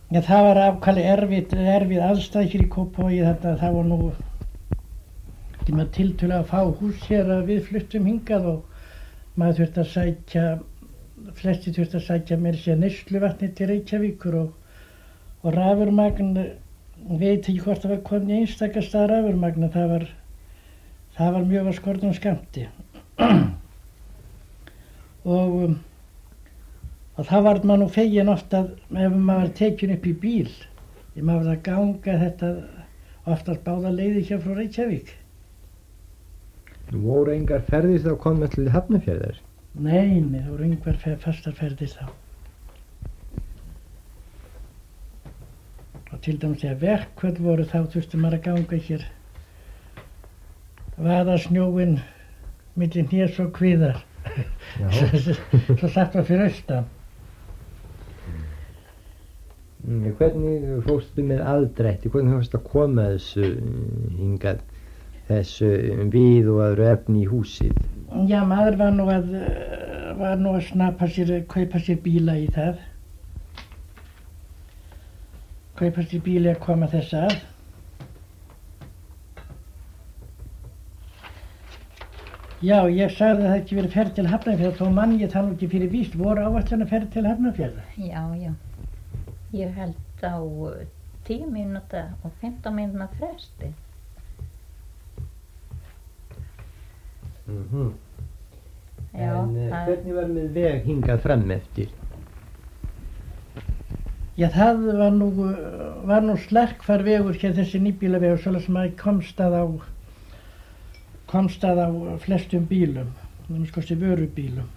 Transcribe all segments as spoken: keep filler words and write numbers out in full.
ja, það var ákvæmlega erfið, erfið aðstæð hér í Kópavogi, þetta það var nú ekki með tiltölulega að fá hús hér að við fluttum hingað og maður þurfti að sækja, flesti þurfti að sækja meira sér neysluvatni til Reykjavíkur og, og rafurmagn, veit ekki hvort það var komið í einstaka stað rafurmagn, það var, það var mjög að skornum skammti. og um, og það var maður nú fegin oft að ef maður var tekin upp í bíl ég maður að ganga þetta oftast báða leiði hér frá Reykjavík. Nú voru engar ferðir þá komið til Hafnarfjarðar? Nei, nei, það voru engar fer, fastar ferðir þá. Og til dæmis þegar verkföll voru þá þurfti maður að ganga hér vaða snjóinn milli hnés og kviðar. Svo satt var fyrir austan. Hvernig fórstu með aðdrætti, hvernig fórstu að koma þessu hingað, þessu við og öðru efni í húsið? Já, maður var nú að, var nú að snappa sér, kaupa sér bíla í það. Kaupa sér bíla að koma þess að. Já, ég sagði að það ekki verið ferð til Hafnarfjarðar, þó mann ég það nú ekki fyrir víst, voru áætlan að ferð til Hafnarfjarðar? Já, já. Ég held á tíu mínúta og fimmtán mínúta fresti. Mm-hmm. Já, en það... hvernig var með veg hingað fram eftir? Já, það var nú, var nú slarkfær vegur hér þessi nýbílavegur, svolítið sem að komst að á, komst að á flestum bílum, þannig skoðst í vörubílum.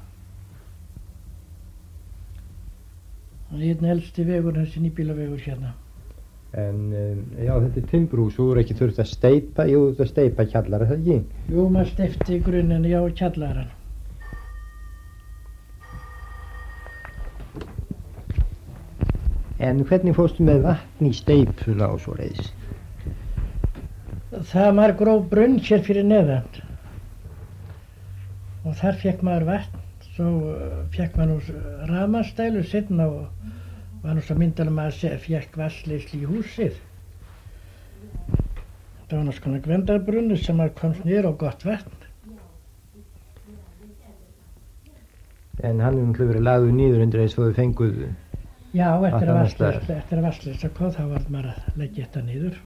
Það er einn elsti vegur, þessi nýbílavegur hérna. En um, já, þetta er timburhús, þú voru ekki þurft að steypa, jú, þú þurft að steypa kjallara, það ekki? Jú, maður steypti grunninn, já, kjallaran. En hvernig fórstu með vatn í steypuna og svo reiðis? Það maður gróf brunn hér fyrir neðan. Og þar fekk maður vatn, svo fekk maður nú rafmagnsdælu seinna og var nú svo myndalega maður fekk vatnsleiðslu í húsið. Það var náttúrulega konar gvendarbrunni sem maður komst niður á gott vatn. En hann hefur náttúrulega verið lagður niður undir þess að þau fenguð... Já, eftir að vatnsleiðsla kom þá var maður að leggja þetta niður.